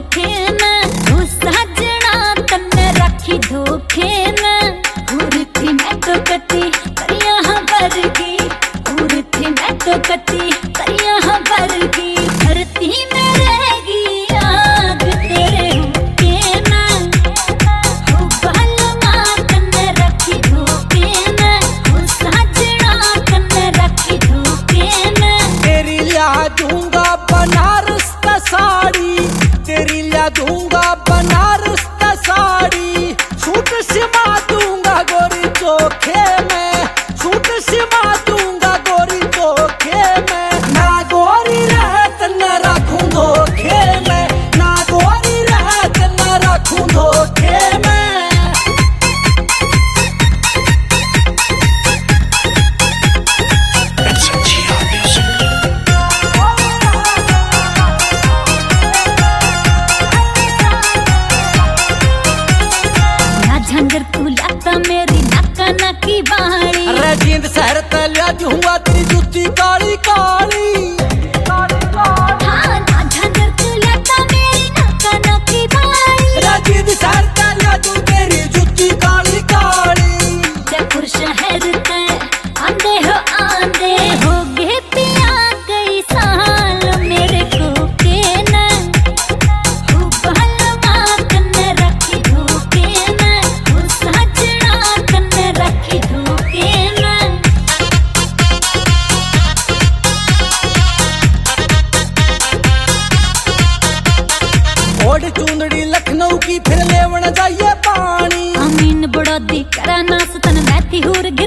धोखे न ओ सजना तन्ने रखी धोखे न पूरी थी मैं तो कती करिया वर्गी पूरी थी मैं तो कती करिया वर्गी धरती में रहेगी आग तेरे होके न ओ बलमा तन्ने रखी धोखे न ओ सजना तन्ने रखी धोखे न तेरी ला दूंगा बनारस का साड़ी तेरी ला दूंगा बनारस का साड़ी सूट सिमा दूंगा गोरी चोखे में सूट सिमा दूंगा गोरी चोखे में ना गोरी रहत न रखूं धोखे में ना गोरी रहत न रखूं धोखे में झंझर तू लाता मेरी नाका नाकी बाणी अरे जींद शहर तलिया हुआ तेरी जुत्ती काली काली हाँ ना झंझर तू लाता मेरी नाका नाकी बाणी अरे जींद शहर तलिया तेरी जुत्ती काली काली जयपुर शहर ते आंदे हो गे पिया कई साल मेरे को के न हो बलमा कन्ने रखी धोखे न हो सजना कन्ने रखी धोखे न ओढ़ चूंदड़ी लखनऊ की फिर लेवन जाइए पानी अमीन बड़ौदी करा नास तन बैठी हुर